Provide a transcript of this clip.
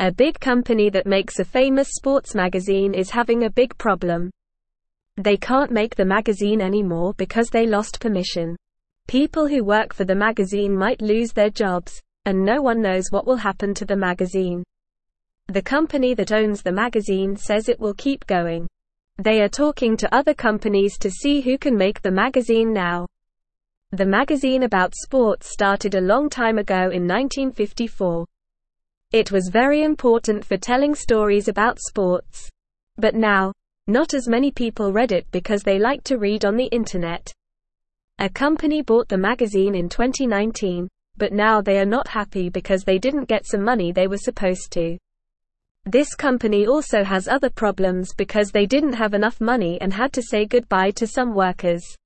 A big company that makes a famous sports magazine is having a big problem. They can't make the magazine anymore because they lost permission. People who work for the magazine might lose their jobs, and no one knows what will happen to the magazine. The company that owns the magazine says it will keep going. They are talking to other companies to see who can make the magazine now. The magazine about sports started a long time ago in 1954. It was very important for telling stories about sports. But now, not as many people read it because they like to read on the internet. A company bought the magazine in 2019, but now they are not happy because they didn't get some money they were supposed to. This company also has other problems because they didn't have enough money and had to say goodbye to some workers.